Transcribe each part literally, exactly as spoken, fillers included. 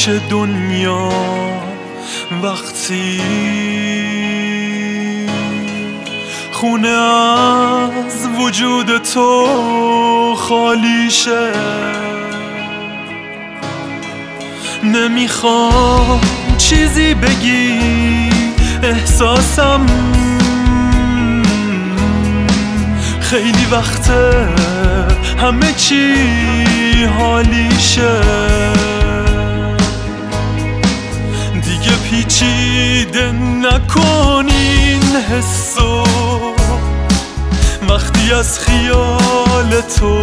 میشه دنیا وقتی خونه از وجود تو خالی شه. نمیخوام چیزی بگی، احساسم خیلی وقته همه چی حالی شه. دیگه پیچیده نکنین حسو، وقتی از خیال تو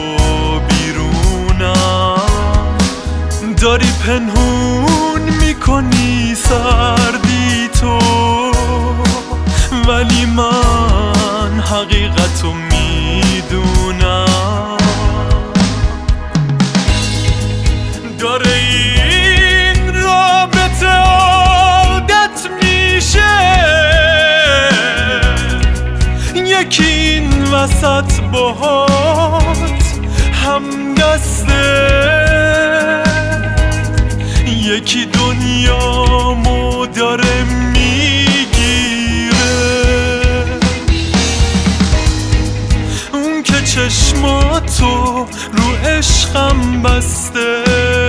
بیرونم داری پنهون میکنی سردی تو، ولی من حقیقتو میدونم. داره این رابطه عادت میشه، یکی این وسط باهات هم دسته، یکی دنیامو داره میگیره. اون که چشماتو رو عشقم بسته،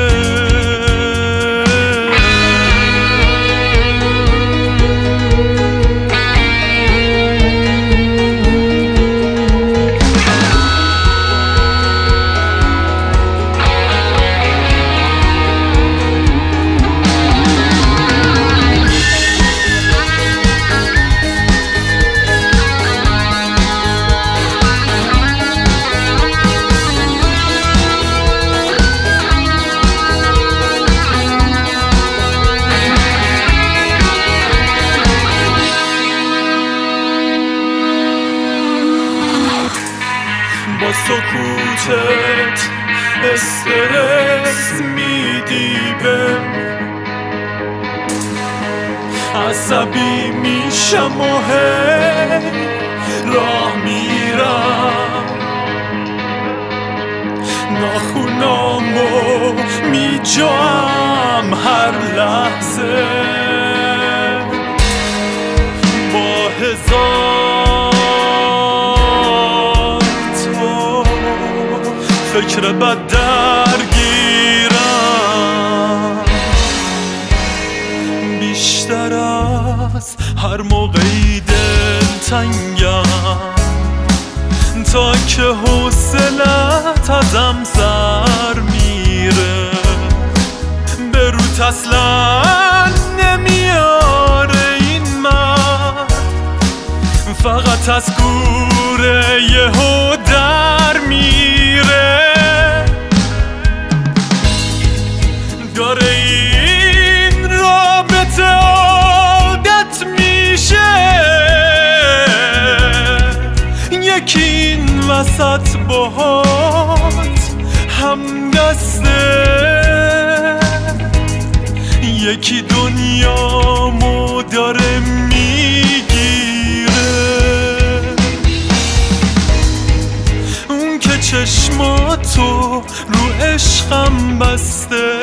با سکوتت استرس میدی بهم، عصبی میشم و هی راه میرم، ناخونامو میجام هر لحظه، با هزار فکر بد درگیرم، بیشتر از هر موقعی دلتنگم، تا که حوصلت ازم سر میره. به روت اصلا نمیاره این من، فقط از کوره یهو در میره. داره این رابطه عادت میشه، یکی این وسط باهات هم دسته، یکی دنیامو داره میگیره. اون که چشماتو رو عشقم بسته،